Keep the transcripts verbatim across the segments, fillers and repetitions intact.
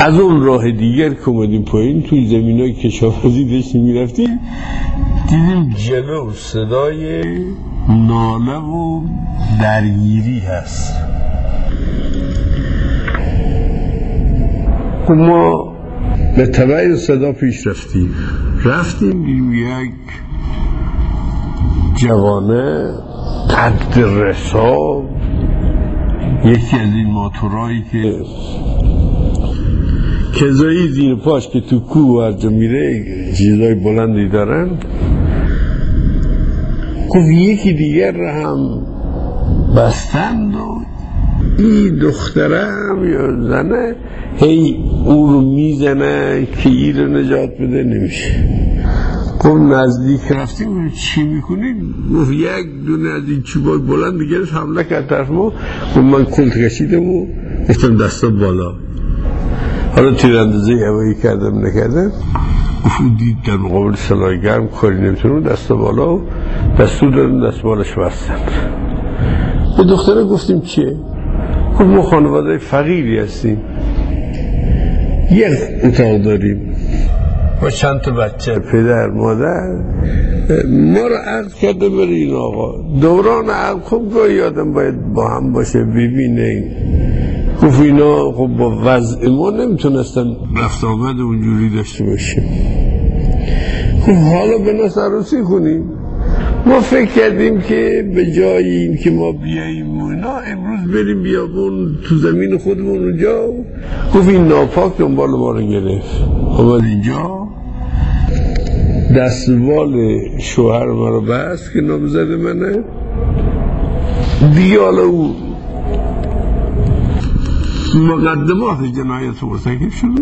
از اون راه دیگر که اومدیم پایین توی زمین های کشاورزی داشتیم میرفتیم، دیدیم جلو صدای ناله و درگیری هست. ما به تبع صدا پیش رفتیم رفتیم دیدیم یک جوانه قد رسا، یکی از این موتورایی که کذایی زیر پاش که تو کوه هر جا میره چیزای بلندی دارن، گفت یکی دیگر را هم بستند و این دخترم یا زنه هی اون رو میزنه که این رو نجات بده، نمیشه. گفت نزدیک رفتیم چی میکنید؟ گفت یک دونه از این چوبای بلند گرفت حمله کرد طرف ما. گفت من کلت کشیدم و گفتم دستا بالا، حالا تیراندازی هوایی کردم نکردم. گفت دید در مقابل سلاح گرم کاری نمیتونم، دستا بالا و دستور دادم دست بالش بستن. به دختره گفتیم چیه؟ گفت ما خانواده فقیری هستیم، یک اتاق داریم با چند تا بچه، پدر مادر، ما رو عقد کرده بره این آقا. دوران عقد خوب گاهی آدم باید با هم باشه ببینه. گفت اینا خب با وضع ما نمیتونستن رفت آمد اونجوری داشته باشیم. خب حالا به ناس عروسی کنیم. ما فکر کردیم که به جای این که ما بیاییم اینا امروز بریم بیابون تو زمین خودمون اونجا. گفت این ناپاک دنبال ما رو گرفت، آمد اینجا دستوال شوهر ما رو بست که نامزد منه دیگه. حالا او مقدمات جنایت مرتکب شد.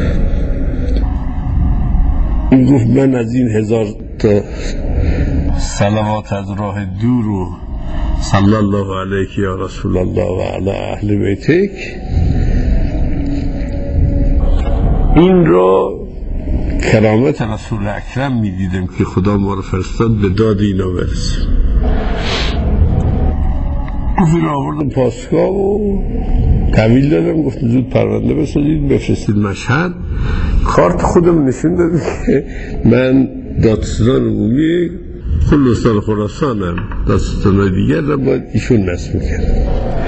این گفت من از این هزار تا صلوات از راه دور و صلی الله علیک یا رسول الله و علی اهل بیتک، این رو کرامت رسول اکرم می دیدم که خدا ما رو فرستاد به داد اینا برسیم. گفت این آوردم پاسگاه و تحویل دادم، گفتم زود پرونده بسازید بفرستید مشهد. کارت خودم نشون داد که من دادستان عمومی خلستان خراسانم، دادستان دیگر را باید ایشون نصب میکرد.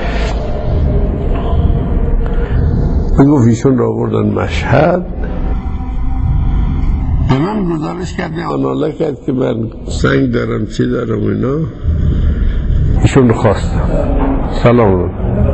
گفت ایشون را آوردن مشهد، به من گزارش کرده آناله کرد که من سنگ دارم چی دارم اینا. ایشون رو خواستم سلام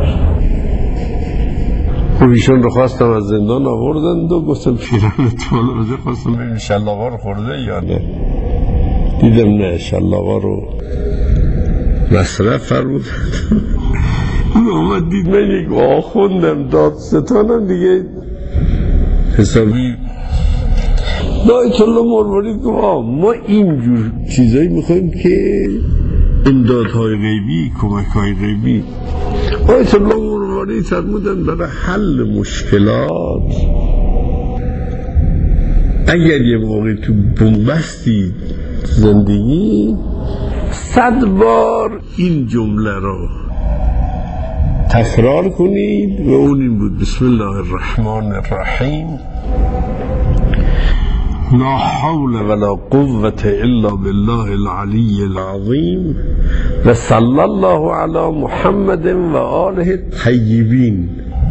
رو ایشون رو خواستم از زندان آوردن و گفتم پیرانت بالا بزه، خواستم ببینم شلاقا رو خورده یا نه. دیدم نه، شلاقا رو مصرف فرمودن. اون آمد دید من یک آخوندم دادستانم دیگه حسابی. دایت الله مروردی گفت ما اینجور چیزایی میخوایم که امدادهای غیبی، کمکهای غیبی. دایت الله مروردی فرمودن برای حل مشکلات اگر یه موقع تو بنبستی زندگی صد بار این جمله رو تکرار کنید و اون این بود: بسم الله الرحمن الرحیم، لا حول ولا قوة الا بالله العلی العظیم و صلی الله علی محمد و آله الطیبین.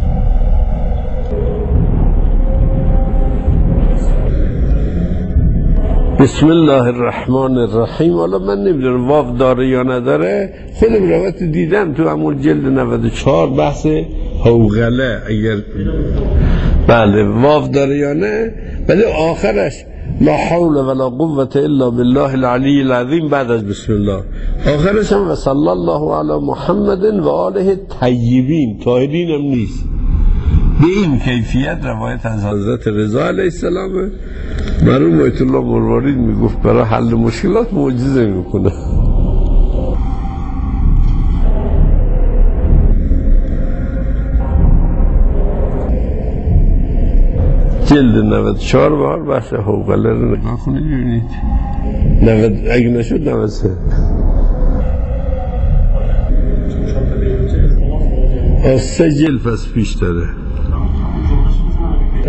بسم الله الرحمن الرحیم. حالا من نمیدونم واو داره یا نداره، خودم روایت دیدم تو همون جلد نود و چهار بحث حوغله، اگر بله واو داره یا نه، ولی آخرش لا حول ولا قوة الا بالله العلی العظیم بعد از بسم الله، آخرش هم و صلی الله علی محمد و آله الطیبین، طاهرین هم نیست. به این کیفیت روایت از حضرت رضا علیه السلام مرحوم آیت الله مروارید میگفت برای حل مشکلات معجزه میکنه. جلد نود و چهار بار بحث حوغله رو نگاه کنید ببینید. نود اگه نشد نود و سه از سه جلد پس پیش داره.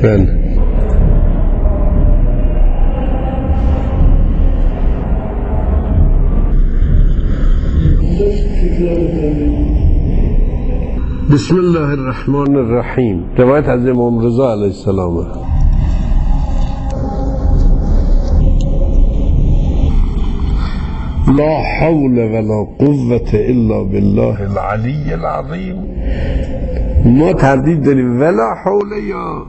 بله. بسم الله الرحمن الرحیم. روایت از امام رضا علیه السلام. لا حول ولا قوة الا بالله العلی العظیم. ما تردید داریم ولا حول یا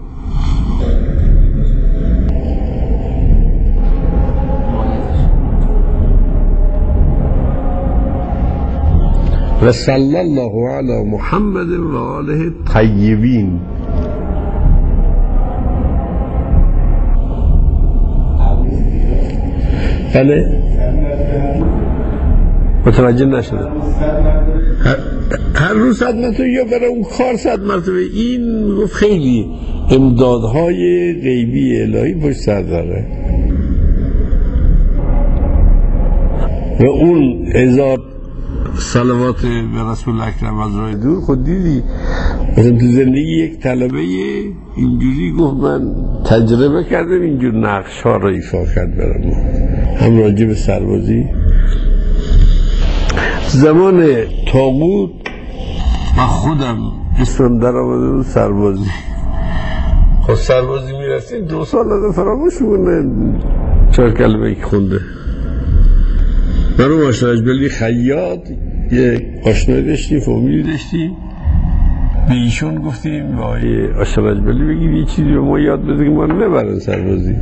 و صلی الله علی محمد و آله الطیبین. بله متوجه نشدم. هر, هر روز صد مرتبه یا برای اون کار صد مرتبه. این گفت خیلی امدادهای غیبی الهی پشت سر داره و اون هزار صلوات به رسول اکرم از راه دور. خود دیدی مثلا تو زندگی یک طلبه اینجوری گفت من تجربه کردم اینجور نقش ها را ایفا کرد برام، هم راجع به سربازی زمان طاغوت و خودم اسمم در آمده بود سربازی. خب سربازی میرسیم دو سال از فراموش مونه چهار کلمه که خونده. من رو ماشتراج بلی خیاط یک آشنایی داشتیم، فامیلی داشتیم، به ایشون گفتیم وای آشتراج بلی بگیم یه چیزی به ما یاد بده که ما نبرن سربازی.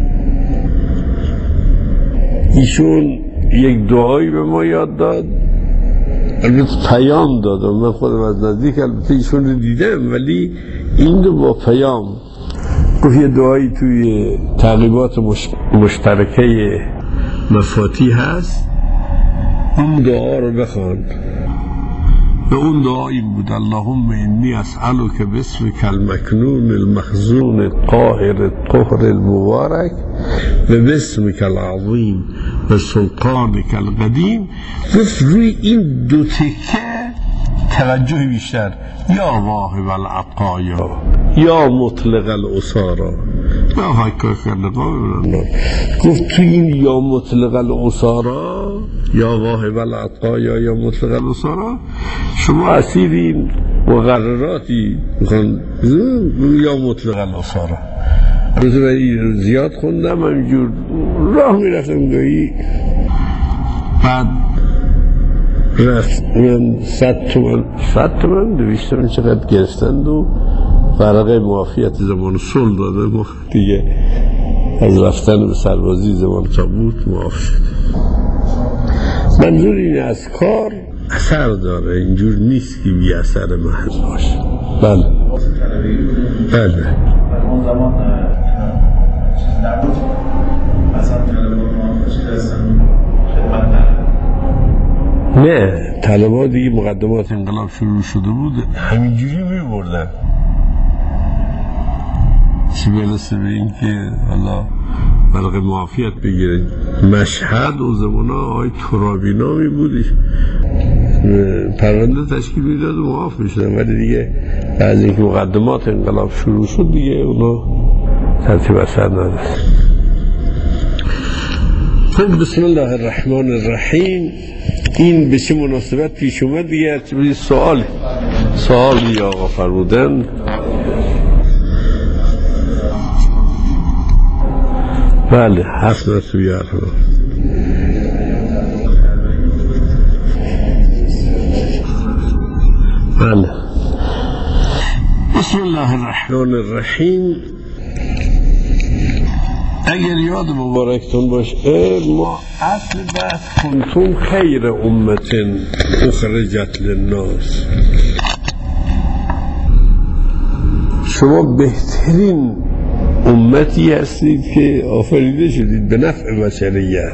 ایشون یک دعایی به ما یاد داد، البته پیام دادم، من خودم از نزدیک البته ایشون رو دیدم ولی این رو با پیام گفت. یه دعایی توی تعقیبات مش... مشترکه مفاتی هست، اون دعا رو بخوان. و اون دعا این بود: اللهم انی اسألک باسمک المکنون المخزون الطاهر الطهر المبارک و باسمک العظیم و سلطانک القدیم. گفت روی این دو تکه توجه بیشتر، یا واهب العطایا یا مطلق الاسارا یا حکاک النقاب. گفت توی این یا مطلق الاسارا یا واهب العطایا یا مطلق الاسارا شما اسیرین مقرراتی میخوان یا مطلق الاسارا. روزی زیاد خوندم همینجور راه میرفتم گاهی، بعد رفت من صد تومن صد تومن دویست تومن چقدر گرفتند و فرقه معافیت زمان صلح داده و دیگه از رفتن به سربازی زمان طاغوت معاف شد. منظور این از کار اثر داره، اینجور نیست که بی اثر محض باشه. بله بله اون زمان چیز نبود، مثلا طلبات معافشی دستن خدمت ندارد. نه طلبات دیگه مقدمات انقلاب شروع شده بود همینجوری می بردن. چی برسه به این که الله بلغ معافیت بگیره. مشهد و زمانه آقای ترابی نامی بودش پرونده تشکیل میداد و معاف میشدن، ولی دیگه بعد اینکه مقدمات انقلاب شروع شد دیگه اونا ترتیب اثر نداشت. خب بسم الله الرحمن الرحیم. این به چه مناسبت پیش اومد دیگه؟ چه سوال سوالی آقا فرمودن. بله هفت مرتبه یارم. بله بسم الله الرحمن الرحیم. اگر یاد مبارکتون باشه ما اصل بحث کنتم خیر امت اخرجت للناس، شما بهترین امتی هستید که آفریده شدید به نفع بشریت.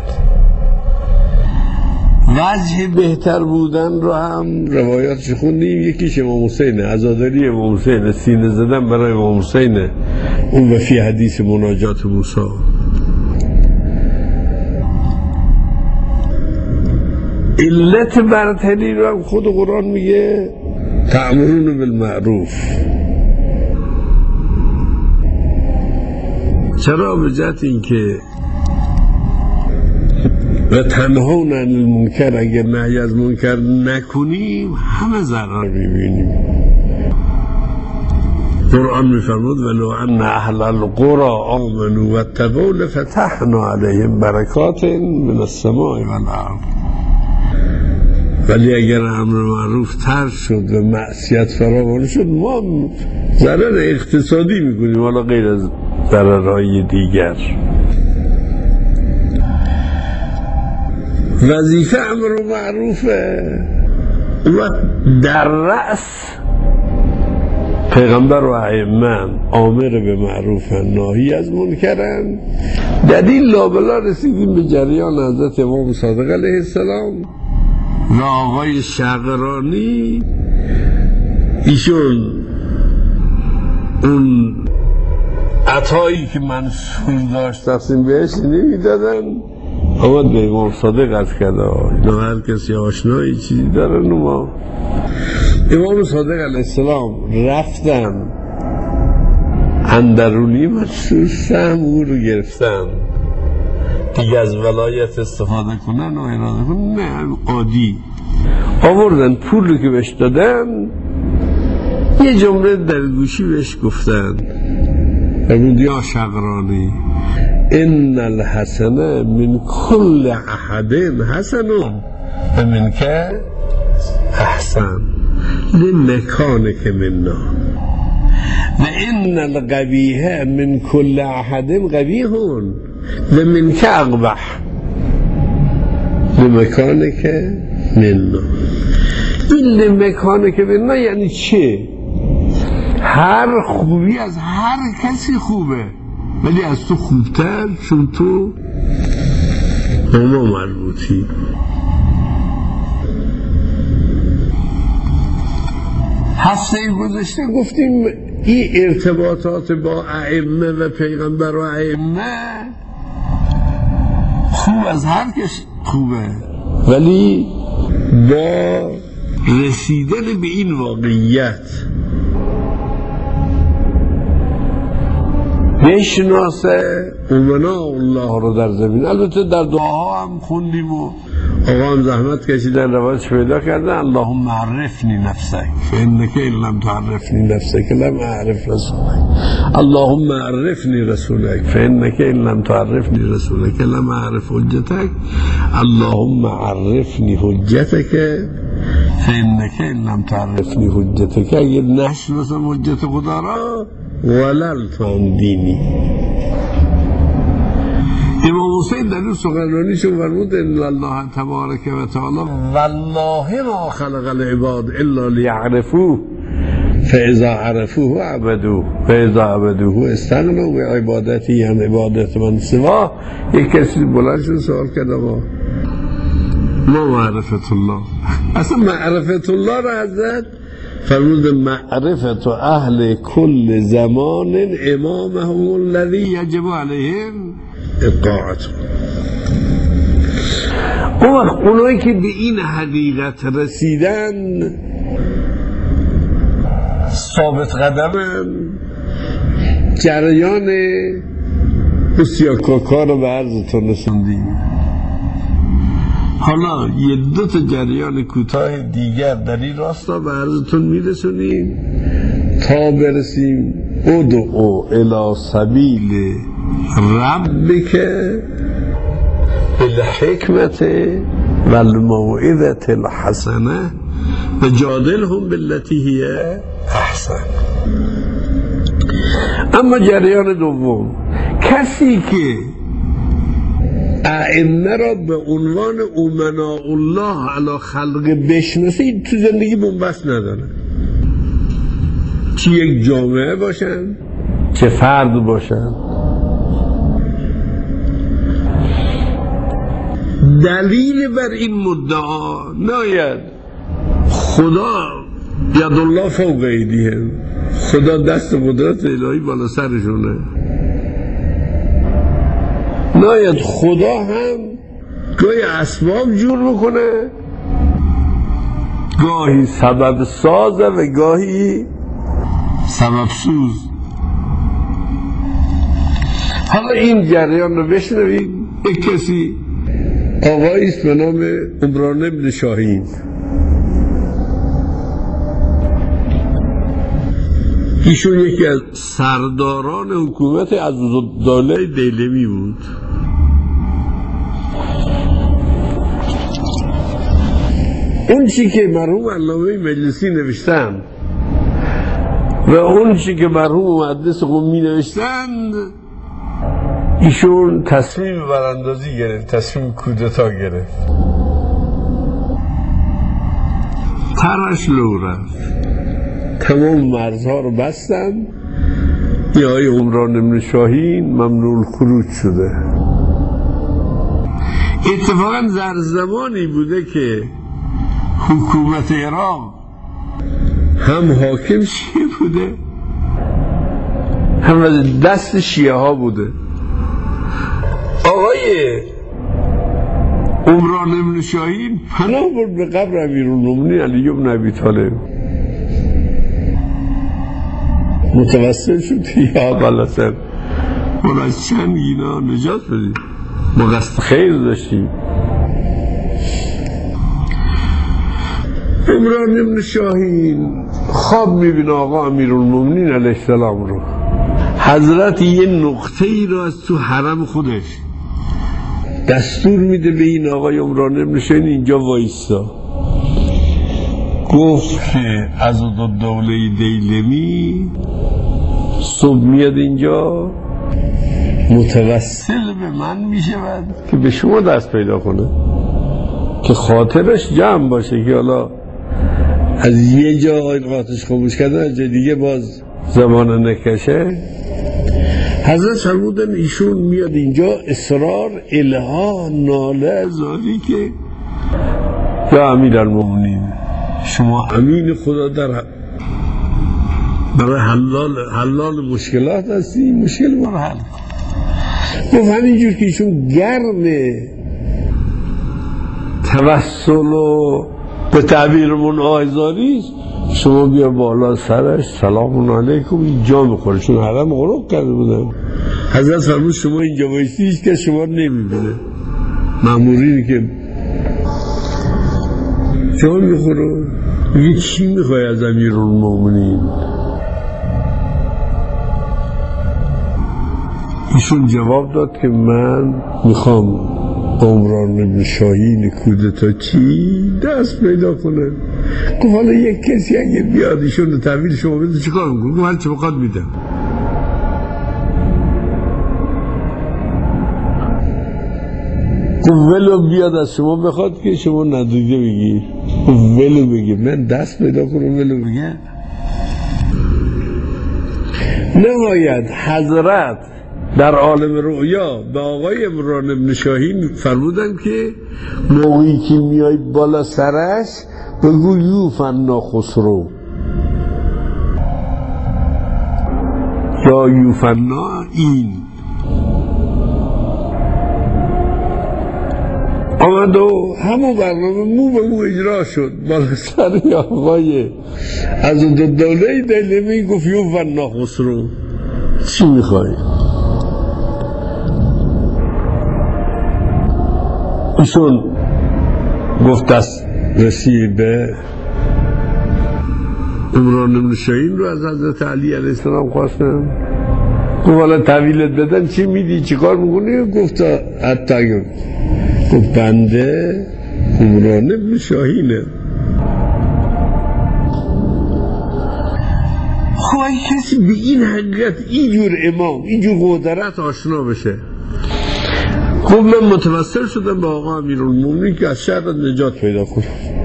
وجه بهتر بودن رو هم روایاتش خوندیم، یکیش امام حسین، عزاداری امام حسین، سینه زدن برای امام حسین، اون و فی حدیث مناجات موسی. علت برتری رو هم خود قرآن میگه تأمرون بالمعروف. چرا؟ به جهت اینکه و تنهون عن المنکر، اگر نهی از منکر نکنیم همه ضرر میبینیم. قرآن میفرمود و لو ان اهل القرى آمنوا واتقوا لفتحنا علیهم برکات من السماء والارض. ولی اگر امر معروف ترک شد و معصیت فراوان شد ما ضرر اقتصادی میکنیم، حالا غیر از ضررهای دیگر. وظیفه امر معروفه و در رأس پیغمبر و ائمه آمر به معروفن ناهی از منکرن. در این لابلا رسیدیم به جریان حضرت امام صادق علیه السلام و آقای شقرانی. ایشون اون عطایی که منصور داشت تقسیم بهش نمیدادن، آمد به امام صادق از کرده اینا هر کسی آشنایی چیزی دارن و ما امام صادق علیه السلام رفتن اندرونی منصور سهم او رو گرفتن دیگه از ولایت استفاده کنن و اراده کنن، نه عادی آوردن پول رو که بهش دادن یه جمله در گوشی بهش گفتن فرمود یا شقرانی ان الحسنه من کل احد حسن و من که احسن لمکانک منا و ان القبیح من کل احد قبیح و من که اقبح لمکانک منا. این لمکانک منا یعنی چه؟ هر خوبی از هر کسی خوبه ولی از تو خوبتر چون تو با ما مربوطی. هفته گذشته گفتیم این ارتباطات با ائمه و پیغمبر و ائمه خوب از هر کس خوبه ولی با رسیدن به این واقعیت بشناسه امنا الله رو در زمین. البته در دعاها هم خوندیم و آقا هم زحمت کشیدن روایتش پیدا کردن اللهم عرفنی نفسک فانک ان لم تعرفنی نفسک لم اعرف رسولک، اللهم عرفنی رسولک فانک ان لم تعرفنی رسولک لم اعرف حجتک، اللهم عرفنی حجتک فانک ان لم تعرفنی حجتک. اگر نشناسم حجت خدا را وللت عن دینی. امام حسین در اون سخنرانیشون فرمود ان الله تبارک و تعالی والله ما خلق العباد الا لیعرفوه فاذا عرفوه عبدوه فاذا عبدوه استغنوا بعبادتی هم عبادت من سوا. یک کسی بلند شد سوال کرد آقا ما معرفت الله، اصلا معرفت الله را حضرت فرمود معرفت اهل کل زمان امامهم الذی یجب علیهم اطاعته. اون وقت اونایی که به این حقیقت رسیدن ثابت قدمن جریان سیاکاکا رو به عرضتون رسوندیم. حالا یه دو تا جریان کوتاه دیگر در این راستا به عرضتون میرسونیم تا برسیم ادعو الی سبیل ربک بالحکمت والموعظة الحسنه و جادلهم بالتی هی احسن. اما جریان دوم، کسی که ائمه را به عنوان امناء الله علی خلق بشناسه تو زندگی بنبست نداره، چه یک جامعه باشن چه فرد باشن. دلیل بر این مدعا ناید خدا ید الله فوق ایدیهم، خدا دست قدرت الهی بالا سرشونه، ناید خدا هم گاهی اسباب جور بکنه گاهی سبب سازه و گاهی سبب سوز. حالا این جریان رو بشنوید. یک کسی آقایی است به نام عمران بن شاهین. ایشون یکی از سرداران حکومت عضدالدوله دیلمی بود. اون چی که مرحوم علامه مجلسی نوشتند و اون چی که مرحوم محدث قمی نوشتند، ایشون تصمیم براندازی گرفت، تصمیم کودتا گرفت. ترش لو رفت، تمام مرزها رو بستن. یه آقای عمران بن شاهین ممنوع الخروج شده. اتفاقا در زمانی بوده که حکومت عراق هم حاکم شیعه بوده هم دست شیعه ها بوده. آقای عمران بن شاهین پناه برد به قبر امیرالمومنین علی بن ابی طالب، متوسل شد یا ابوالحسن ما از چند اینا نجات بدید، ما قصد خیر داشتیم. عمران بن شاهین خواب میبینه آقا امیرالمومنین علیه السلام رو، حضرت یه نقطه ای رو از تو حرم خودش دستور میده به این آقای عمران بن شاهین اینجا وایستا. گفت که عضدالدوله دیلمی صبح میاد اینجا متوسل به من میشود که به شما دست پیدا کنه، که خاطرش جمع باشه که حالا از یه جا آتش خاموش کردن از جای دیگه باز زمان نکشه. حضرت فرمودن ایشون میاد اینجا اصرار الها ناله زاری که یا امیرالمومنین شما امین خدا در برای حلال حلال مشکلات هستی، مشکل ما رو حل. گفت همینجور که ایشون گرمه توسل و به تعبیرمون آیزاری است، شما بیا بالا سرش سلام علیکم اینجا میخوره، چون حرم غروب کرده بودن. حضرت فرمود شما اینجا بایستی هیچ که شما نمیبینه، مامورینی که جا میخوره میگه چی میخوای از امیرالمومنین؟ ایشون جواب داد که من میخوام عمران بن شاهین کودتا چی دست پیدا کنه. گفت حالا یک کسی اگه بیاد ایشون رو تحویل شما بده چیکار میکنه؟ گفت هر چی بخواد میدم. گفت ولو بیاد از شما بخواد که شما ندیده بگی، گفت ولو بگی من دست پیدا کنم ولو بگه. نهایت حضرت در عالم رؤیا به آقای عمران بن شاهین فرمودن که موقعی که میای بالا سرش بگو یوفنا خسرو یا یوفنا این. آمد و همون برنامه مو به مو اجرا شد. بالا سر آقای عضدالدوله دیلمی گفت یوفنا خسرو چی میخوای؟ ایشون گفت دست رسید به عمران بن شاهین رو از حضرت علی علیه السلام خواستم. گفت حالا تحویلت بدن چی میدی چی کار میکنی؟ گفت حتی گفت بنده عمران بن شاهینه. خب اگه کسی به این حقیقت اینجور امام اینجور قدرت آشنا بشه، خب من متوسل شدم به آقا امیرالمومنین که از شر نجات پیدا کنم.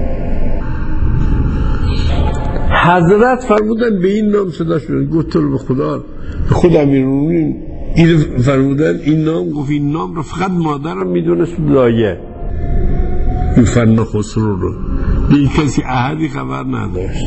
حضرت فرمودن به این نام صداش بدن. گفت تو به خدا به خود امیرالمومنین این فرمودن این نام. گفت این نام رو فقط مادرم میدونست لایه یوفنا خسرو رو، به این کسی احدی خبر نداشت.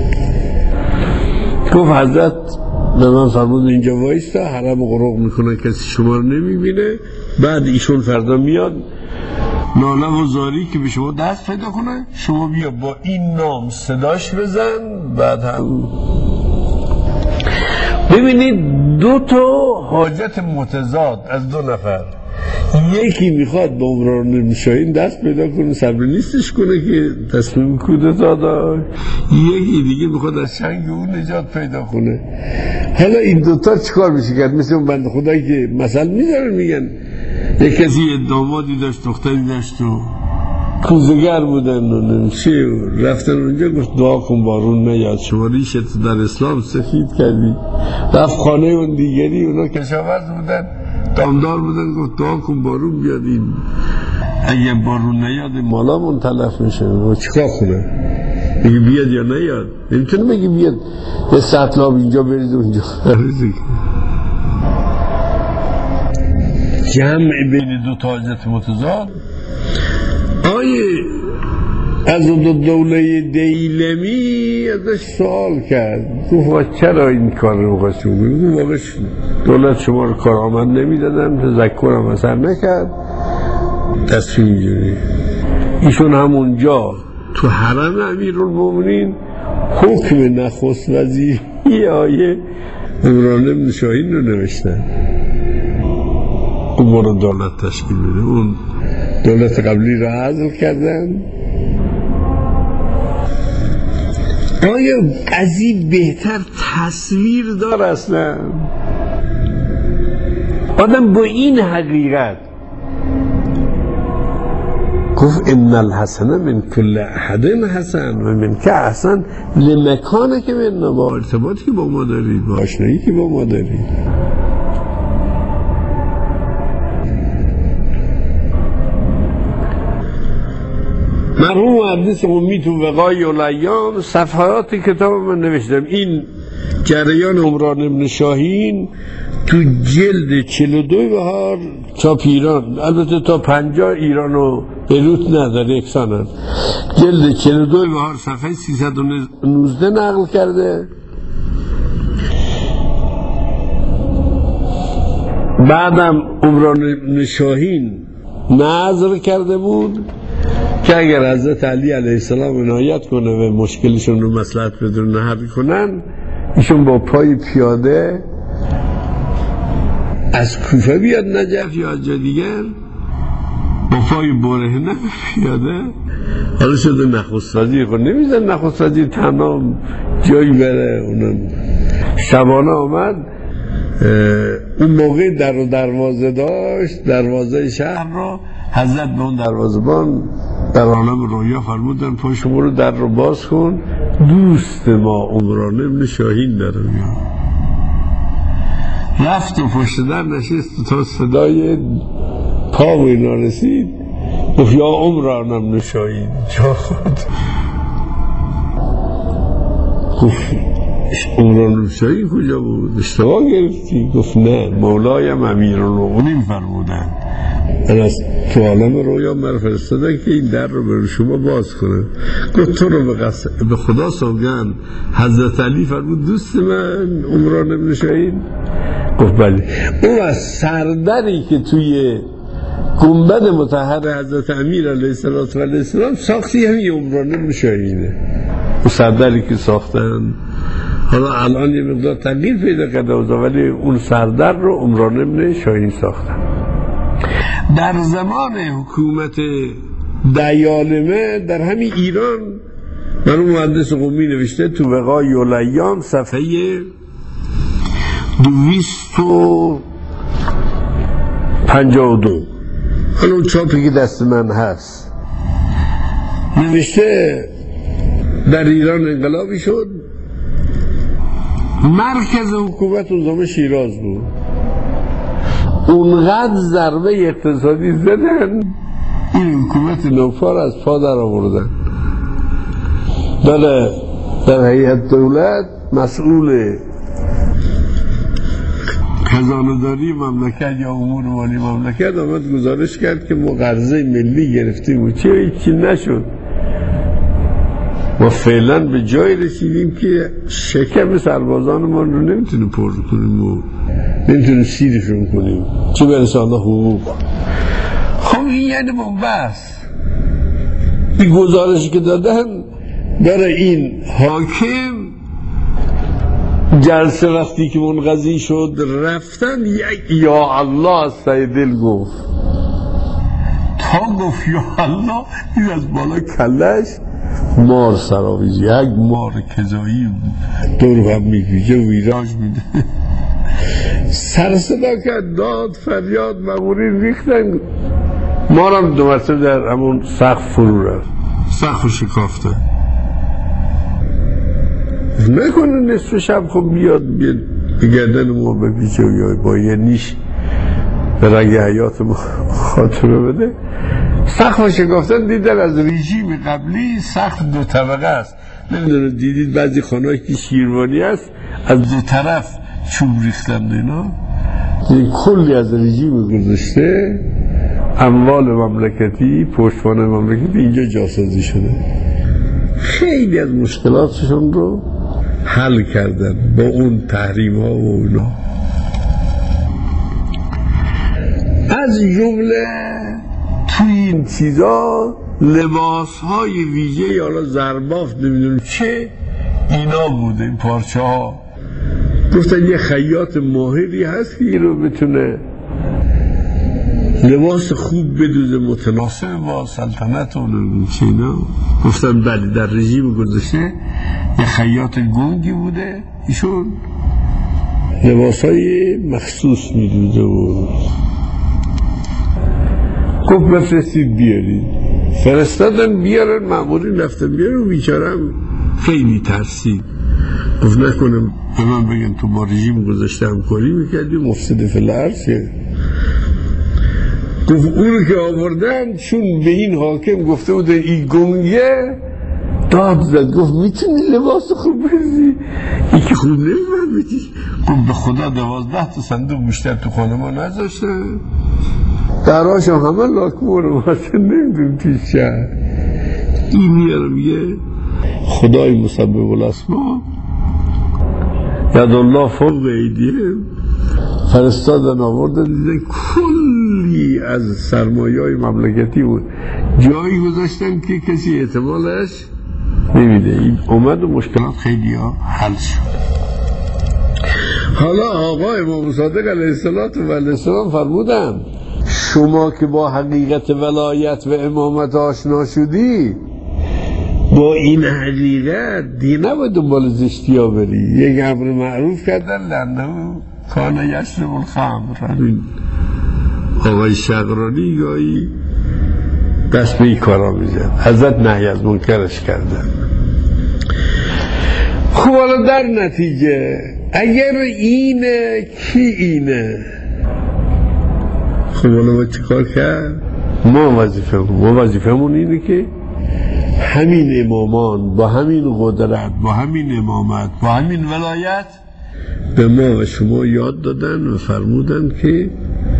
گفت حضرت به من فرمود اینجا وایستا، حرم غروق میکنه کسی شما رو نمیبینه. بعد ایشون فردا میاد ناله و زاری که به شما دست پیدا کنه، شما بیا با این نام صداش بزن. بعد هم ببینید دو تا حاجت متضاد از دو نفر، یکی میخواد با عمران شاهین دست پیدا کنه، صبر نیستش کنه که تصمیم کودتا داشت، یکی دیگه میخواد از چنگ اون نجات پیدا کنه. حالا این دوتا چیکار میشه کرد؟ مثل اون بنده خدایی که مثل میذارن میگن یک کسی دامادی داشت دختری داشت و کوزگر بودن و نمیشه و رفتن اونجا، گفت دعا کن بارون نیاد، شما ریشت در اسلام سفید کردی. رفت خانه اون دیگری، اونا کشاورز بودن دامدار بودن، گفت دعا کن بارون بیاد، این اگه بارون نیاد مالامون تلف میشه و چیکار کنه؟ میگه بیاد یا نیاد؟ نمیتونه بگی بیاد یه سطلاب اینجا برید اونجا. جمع بین دو تا حاجت متضاد. آیه از دو دوله دیلمی ازش سوال کرد، گفت چرا این کار رو بخواستیم؟ میگه واقعا دولت شما رو کارآمد نمیدادن، تذکرم اثر نکرد، تصمیم گیری. ایشون همونجا تو حرم امیرالمومنین حکم نخست وزیری آیه عمران بن شاهین رو نوشتن، اون رو دولت تشکیل بده. اون دولت قبلی را عزل کردن. آیا از این بهتر تصویر دار اصلا؟ آدم با این حقیقت گفت ان الحسن من کل احد حسن و من که حسن لمکانه که من با ارتباطی که با ما داری، با آشنایی که با ما داری. مرحوم محدث قمی تو وقای الایام صفحات کتاب من نوشتم، این جریان عمران بن شاهین تو جلد چهل و دو بهار چاپ ایران، البته تا پنجاه ایران و بیروت نداره یکسانن، جلد چهل و دو بهار صفحه سیصد و نوزده نقل کرده. بعدم عمران بن شاهین نظر کرده بود که اگر حضرت علی علیه السلام عنایت کنه و مشکلشون رو مصلحت بدونه حل کنن، ایشون با پای پیاده از کوفه بیاد نجف یا از جا دیگر، با پای برهنه پیاده. حالا شده نخست وزیر، خود نمیزن نخست وزیر تنها جایی بره. اونم شبانه آمد، اون موقع در و دروازه داشت، دروازه شهر را حضرت به اون دروازه‌بان در عالم رویا فرمودن پای شما رو در رو باز کن، دوست ما عمران بن شاهین در رویا. رفت و پشت در نشست تا صدای پا و اینا رسید، گفت یا عمران بن شاهین. جا خود گفت عمران بن شاهین کجا بود؟ اشتباه گرفتی؟ گفت نه، مولایم امیرالمومنین فرمودن از تو عالم رویا من فرستادن که این در رو برای شما باز کنه. گفت تو رو به, قص... به خدا سوگند حضرت علی فرمود دوست من عمران بن شاهین؟ گفت بله. اون از سردری که توی گنبد مطهر حضرت امیر علیه السلام ساختی همین عمران بن شاهینه. اون سردری که ساختن حالا الان یه مقدار تغییر پیدا کرده، ولی اون سردر رو عمران بن شاهین ساختن. در زمان حکومت دیالمه در همین ایران، مرحوم محدث قمی نوشته تو وقای الایام صفحه دویست و پنجاه و دو، حالا اون چاپی که دست من هست، نوشته در ایران انقلابی شد، مرکز حکومت اون زمان شیراز بود، اونقدر ضربه اقتصادی زدن این حکومت نوفار از پا در آوردن. در در هیئت دولت مسئول خزانه‌داری مملکت یا امور مالی مملکت آمد گزارش کرد که ما قرضه ملی گرفتیم و چه هیچی نشد. ما فعلا به جای رسیدیم که شکم سربازان ما رو نمیتونیم پر کنیم و نمیتونیم سیرشون کنیم، چه برسه الله حقوق. خب این یعنی بنبست. این گزارشی که دادن برای این حاکم جلسه وقتی که منقضی شد رفتن یک یا الله از ته دل گفت، تا گفت یا الله این از بالا کلش مار سراویزی، یک مار کذایی دور هم میکویجه و ویراج میده. سر صدا کرد، داد فریاد، مامورین ریختن، مارم دو مرتبه در همون سقف فرو رفت، سقف شکافته. نکنه نصف شب خب بیاد بیاد بگردن ما بپیچه یا با یه نیش به رنگ حیات ما خاطره بده. سقف شکافتن دیدن از رژیم قبلی سقف دو طبقه است. نمیدونه دیدید بعضی خانه‌ای که شیروانی است از دو طرف چوب ریختن اینا. این کلی از رژیم گذشته اموال مملکتی، پشتوانه مملکتی اینجا جاسازی شده. خیلی از مشکلاتشون رو حل کردن با اون تحریم ها و اونا. از جمله توی این چیزا لباس های ویژه یا را زربافت نمیدونم چه اینا بوده. این پارچه ها گفتن یه خیاط ماهری هست که این رو بتونه لباس خوب بدوزه متناسب با سلطنت و چه اینا. گفتن بله در رژیم گذشته یه خیاط گنگی بوده، ایشون لباس های مخصوص میدوزه و گفت بفرستید بیارید. فرستادن بیارن، مامورین رفتن بیارن و بیچارم خیلی ترسید. گفت نکنم به من بگن تو با رژیم گذاشته همکاری میکردی مفسد فی الارض. گفت اون رو که آوردن چون به این حاکم گفته بوده این گنگه، داد زد گفت میتونی لباس خوب بزی؟ این که خوب نمیمن بگی. گفت به خدا دوازده تا صندوق بیشتر تو خانه ما نذاشتن، دراش هم همه لاکمور و اصلا نمیدون توی شهر. این میاره میگه خدای مسبب الاسما ید الله فوق ایدیهم، فرستادن آوردن دیدن کلی از سرمایه های مملکتی بود جایی گذاشتن که کسی احتمالش نمیده. این اومد و مشکلات خیلی ها حل شد. حالا آقا امام صادق علیه السلام فرمودن شما که با حقیقت ولایت و امامت آشنا شدی، با این حقیقت دی نباید دنبال زشتی ها بری. یک امر معروف کردن لنه کان یشرب الخمر. آقای شقرانی گاهی دست به این کارا میزد، حضرت نهی از منکرش کردن. خب حالا در نتیجه اگر اینه کی اینه؟ خب حالا ما چی کار کرد؟ ما وظیفه ما وظیفه‌مون اینه که همین امامان با همین قدرت، با همین امامت، با همین ولایت به ما و شما یاد دادن و فرمودن که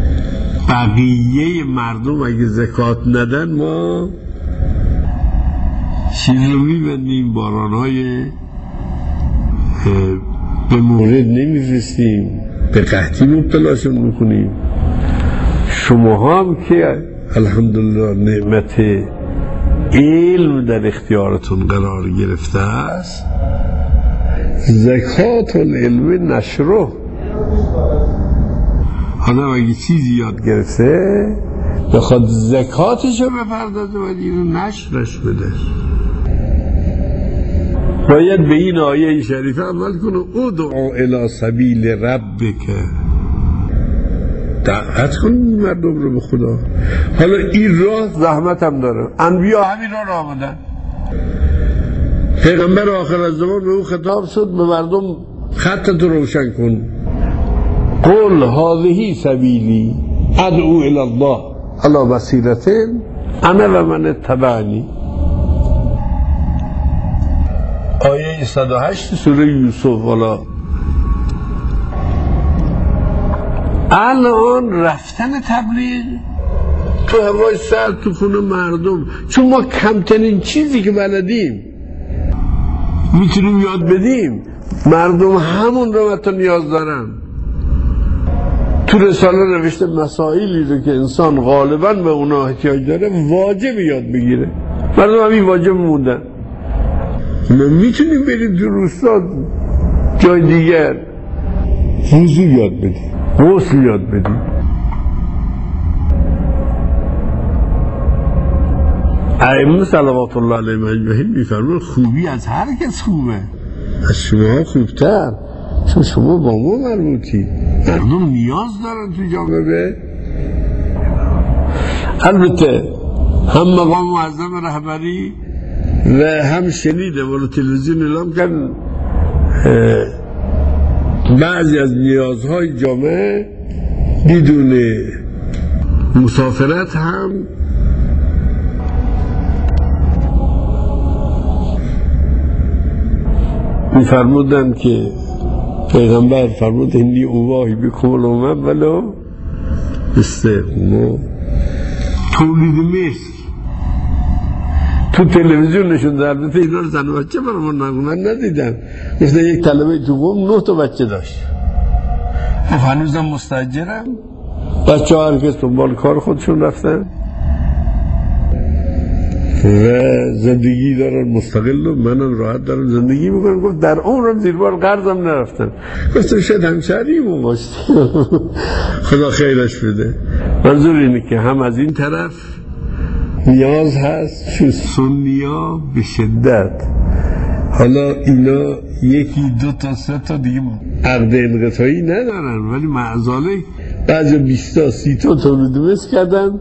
بقیه مردم اگه زکات ندن ما چیز رو میبندیم، بارانهای به مورد نمیفرستیم، به قحطی مبتلاشون میکنیم. شما هم که الحمدلله نعمت علم در اختیارتون قرار گرفته است، زکات العلم نشره. آدم اگه چیزی یاد گرفته بخواد زکاتشو بپردازه و اینو نشرش بده. باید به این آیه شریفه عمل کنه ادعو الی سبیل ربک، دعوت کن مردم رو به خدا. حالا این راه زحمت هم داره، انبیا همین راه را آمدن. پیغمبر آخر الزمان به او خطاب شد به مردم خطت روشن کن، قل هذه سبیلی ادعو الی الله علی بصیرة انا و من اتبعنی. آیه صد و هشت سوره یوسف. والا الان رفتن تبلیغ تو هوای سرد تو خونه مردم، چون ما کمترین چیزی که بلدیم میتونیم یاد بدیم، مردم همون رو حتی نیاز دارن. تو رساله نوشته مسائلی رو که انسان غالبا به اونا احتیاج داره واجب یاد بگیره، مردم همین واجب موندن. ما میتونیم بریم تو روستا جای دیگر وضو یاد بدی، غسل یاد بدی. ائمه صلوات الله علیهم اجمعین میفرمون خوبی از هر کس خوبه، از شما خوبتر، چون شما با ما مربوطی. مردم نیاز دارن تو جامعه به. البته هم مقام معظم رهبری و هم شنیده ولو تلویزیون اعلام کردن بعضی از نیازهای جامعه بدون مسافرت هم میفرمودن که پیغمبر فرمود انی اواهی بکم الامم ولو استقما. تولید مصر تو تلویزیون نشون، البته اینا رو زن و بچه برای من نگو، من ندیدم. مثل یک طلبه تو قم نه تا بچه داشت. هنوزم مستاجرم، بچه ها هرکس دنبال کار خودشون رفتن و زندگی دارن مستقل و منم راحت دارم زندگی میکنم. گفت در عمرم زیر بار قرضم نرفتم. گفتم شاید همشهریمون باشتی. خدا خیرش بده. منظور اینه که هم از این طرف نیاز هست چون سنیا به شدت، حالا اینا یکی دو تا سه تا دیگه عقد انقطاعی ندارن ولی معذاله بعضی بیست تا سی تا تولید مثل کردن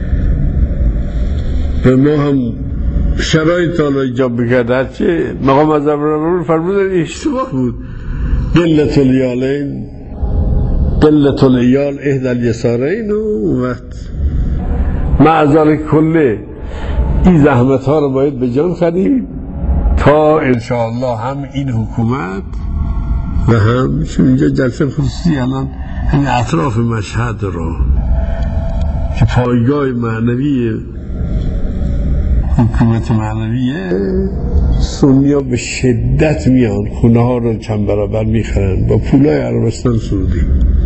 و ما هم شرایط حالا ایجاب بکرد. هرچه مقام از ابراهیم فرمودن اشتباه بود. قلت الیالین قلت الیال اهد الیسارین و وقت معذاله کله این زحمت ها رو باید به جان خرید تا انشاءالله هم این حکومت و هم چون اینجا جلسه خصوصی الان همین اطراف مشهد رو که پایگاه معنوی حکومت معنویه، سنی ها به شدت میان خونه ها رو چند برابر میخرن با پولای عربستان سعودی.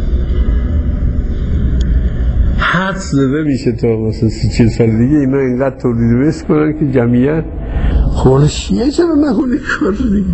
حد زده میشه تا مثلا سی چل سال دیگه اینا اینقدر تولید مثل کنن که جمعیت خونه شیعه چرا نکنه کار دیگه.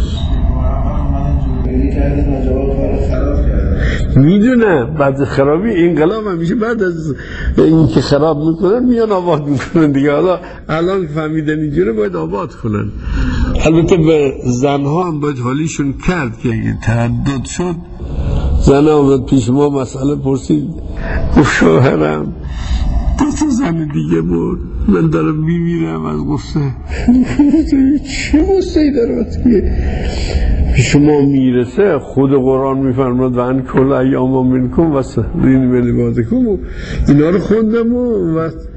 میدونم بعد خرابی انقلاب هم میشه، بعد از این که خراب میکنن میان آباد میکنن دیگه. حالا الان فهمیدن اینجوره باید آباد کنن. البته به زنها هم باید حالیشون کرد که اگه تردد شد زن آمد پیش ما مسئله پرسید، گفت شوهرم دو تا زن دیگه بود من دارم میمیرم از غصه. چه غصه‌ای داره که شما میرسه؟ خود قرآن میفرماد و ان کل ایام منکم و سحرین من عبادکم و اینا رو خوندم و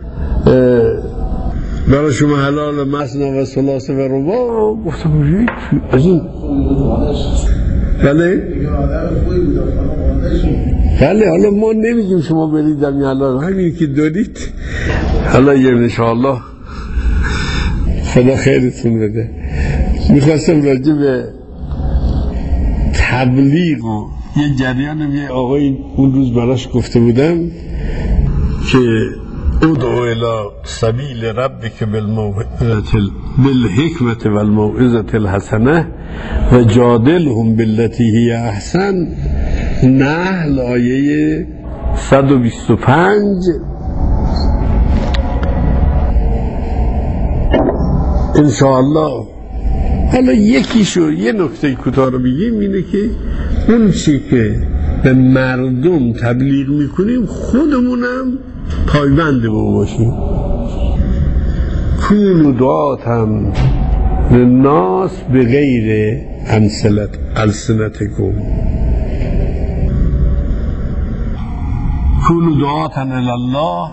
برای شما حلال مثنا و ثلاثه و رباع. گفتم از این بله بله حالا ما نمیگیم شما برید هم حلال، همین که دارید حالا یه انشاءالله خدا خیرتون بده. میخواستم راجع به تبلیغ و یه جریانم یه آقای اون روز براش گفته بودم که ادعو الی سبیل ربک بالحکمت و الموعظة الحسنه و جادلهم بالتی هی احسن. نحل آیه صد و بیست و پنج. انشاءالله حالا یکیشو یه نکته کوتاه رو بگیم اینه که اون چی که به مردم تبلیغ میکنیم خودمونم پایبند به باشیم. کونوا دعاة للناس بغیر السنتکم، کونوا دعاة الی الله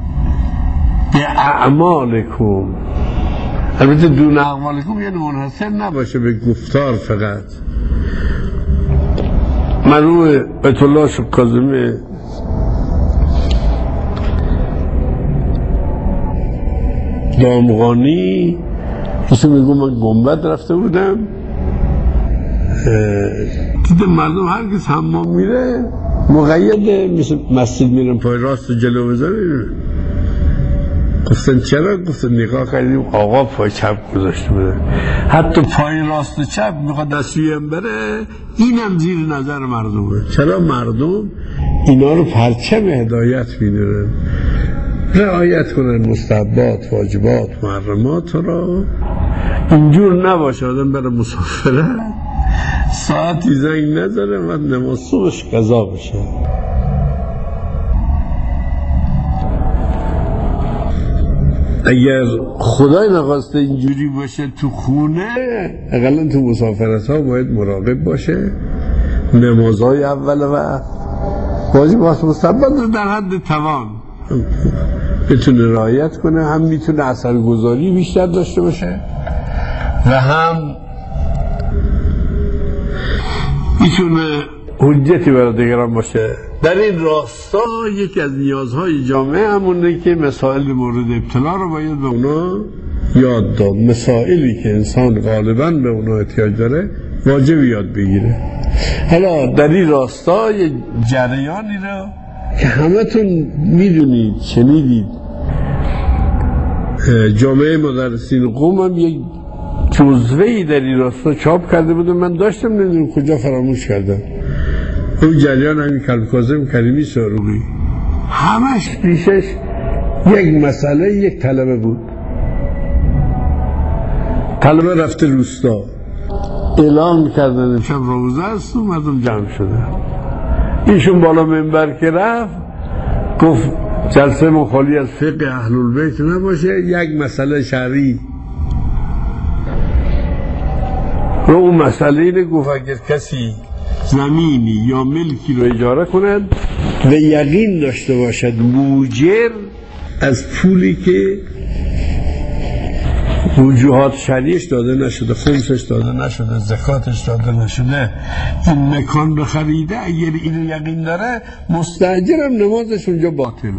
باعمالکم. البته دون اعمالکم یعنی منحصر نباشه به گفتار فقط. مرحوم بیت الله کاظمی دامغانی کسی میگو من گنبد رفته بودم دیدم مردم هرگز حمام میره مقیده، مثل مسجد میرن پای راست و جلو بزنه. گفتن چرا؟ گفتن نگاه کردیم آقا پای چپ گذاشته بوده، حتی پای راست و چپ میخواد دستویم بره اینم زیر نظر مردمه. چرا؟ مردم اینا رو پرچم هدایت میدونن، رعایت کنن مستحبات، واجبات، محرمات را. اینجور نباشه آدم بره مسافره ساعتی زنگ نذاره و نماز صبحش قضا بشه. اگر خدای نخواسته اینجوری باشه تو خونه، اقلا تو مسافرت ها باید مراقب باشه، نمازهای اول وقت، واجبات مستحبات رو در حد توان بتونه رعایت کنه، هم میتونه اثرگذاری بیشتر داشته باشه و هم میتونه حجتی برای دیگران باشه. در این راستا یکی از نیازهای جامعه همونه که مسائل مورد ابتلا رو باید به اونا یاد داد. مسائلی که انسان غالباً به اونا احتیاج داره واجب یاد بگیره. حالا در این راستا یه جریانی رو که همتون میدونید، شنیدید، جامعه مدرسین قم هم یک جزوه‌ای در این راستا چاپ کرده بود، من داشتم نمیدونم کجا فراموش کردم. اون جریان همین کاظم کریمی ساروقی، همش پیشش یک مسئله یک طلبه بود. طلبه رفته روستا، اعلام کردن امشب روزه است و مردم جمع شده. ایشون بالا منبر که رفت گفت جلسه ما خالی از فقه اهل البیت نباشه، یک مسئله شرعی. و اون مسئله اینه گفت اگر کسی زمینی یا ملکی رو اجاره کند و یقین داشته باشد موجر از پولی که وجوهات شریعش داده نشده، خمسش داده نشده، زکاتش داده نشده، این مکان رو خریده، اگر اینو یقین داره مستاجرم نمازش اونجا باطله.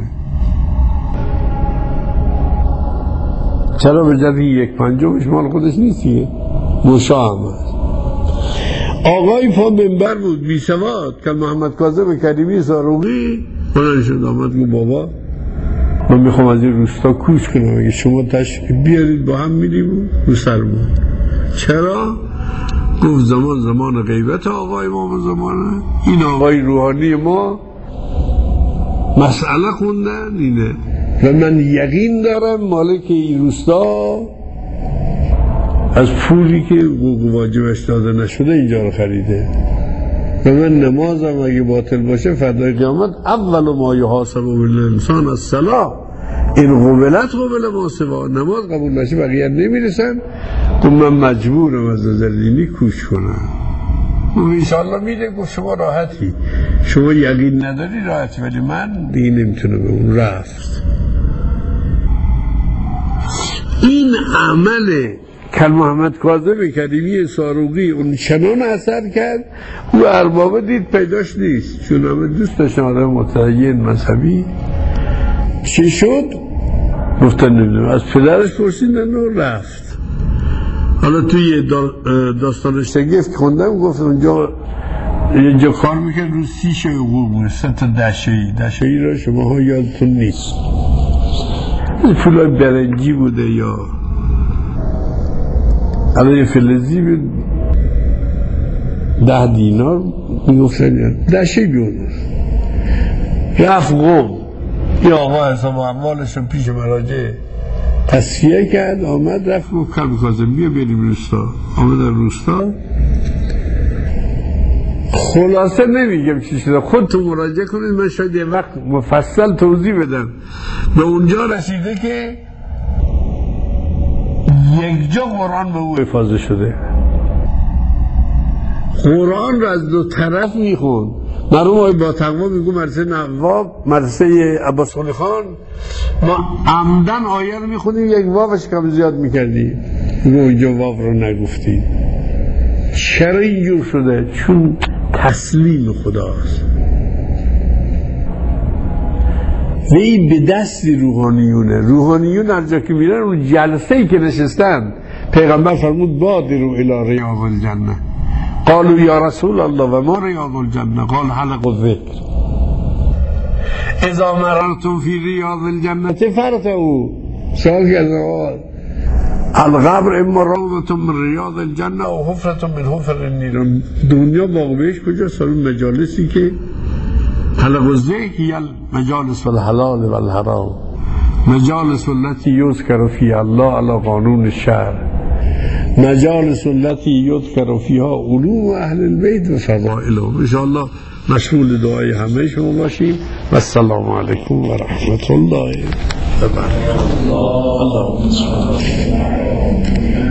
چرا؟ به جد یک پنجمش مال خودش نیستیه، مشا هم هست. آقای پا منبر بود بی سواد که محمد کاظم کریمی ساروقی بلند شد آمد گفت بابا من میخوام از این روستا کوچ کنم، اگه شما تشریف بیارید با هم میریم رو سرمون. چرا؟ گفت زمان زمان غیبت آقای ما زمانه، این آقای روحانی ما مسئله خوندن اینه و من یقین دارم مالک این روستا از پولی که واجبش داده نشده اینجا رو خریده و من نمازم اگه باطل باشه فردای قیامت اول ما یحاسب الانسان الصلاة این قبلت قبل ما سوا، نماز قبول نشه بقیه نمیرسن. تو من مجبورم از نظر دینی کوش کنم. و انشاءالله میده گفت شما راحتی، شما یقین نداری راحتی، ولی من دیگه نمیتونه به اون رفت. این عمل کل محمد کاظم کریمی ساروقی اون چنان اثر کرد و اربابه دید پیداش نیست، چون همه دوست داشتن آدم متدین مذهبی. چی شد؟ گفتن نمیدونم، از پدرش پرسیدن و رفت. حالا توی داستان شگفت خوندم گفت اونجا یه جا کار میکرد رو سی شای حقوق بود، سه تا دشایی دشایی را شما ها یادتون نیست، پولای برنجی بوده یا حالا یه فلزی بود ده دینار میگفتن دشایی بیونه. رفت قم، یه آقا حساب اموالش رو پیش مراجع تصفیه کرد، آمد رفت گفت کل کاظم بیا بریم روستا. آمد در روستا، خلاصه نمیگم چی شده، خودتون مراجعه کنید، من شاید یه وقت مفصل توضیح بدم. به اونجا رسیده که یک جا قرآن به او حفاظه شده، قرآن را از دو طرف میخوند. مرحوم آقای با تقوا میگو مدرسه نواب، مدرسه عباس قلی خان، ما عمدن آیه رو میخوندیم یک واوش کم زیاد میکردیم، اونجا واو رو نگفتیم. چرا اینجور شده؟ چون تسلیم خداست و این به دست روحانیونه. روحانیون هر جا که میرن اون جلسه ای که نشستن پیغمبر فرمود بادروا الی ریاض الجنه، قالوا یا رسول الله و ما ریاض الجنه، قال حلق الذکر، اذا مررتم فی ریاض الجنه فرتعوا سوال کردم القبر اما روضة من ریاض الجنه و حفرة من حفر النیران. دنیا باغ بهشت کجاست؟ مجالسی که حلق الذکر یا مجالس الحلال و الحرام، مجالس التي یذکر فیها الله علی قانون الشرع، مجالس التي یذکر فیها علوم اهل البیت و فضائلهم. ان شاء الله مشغول دعای همه شما باشیم و السلام علیکم و رحمت الله و برکاته.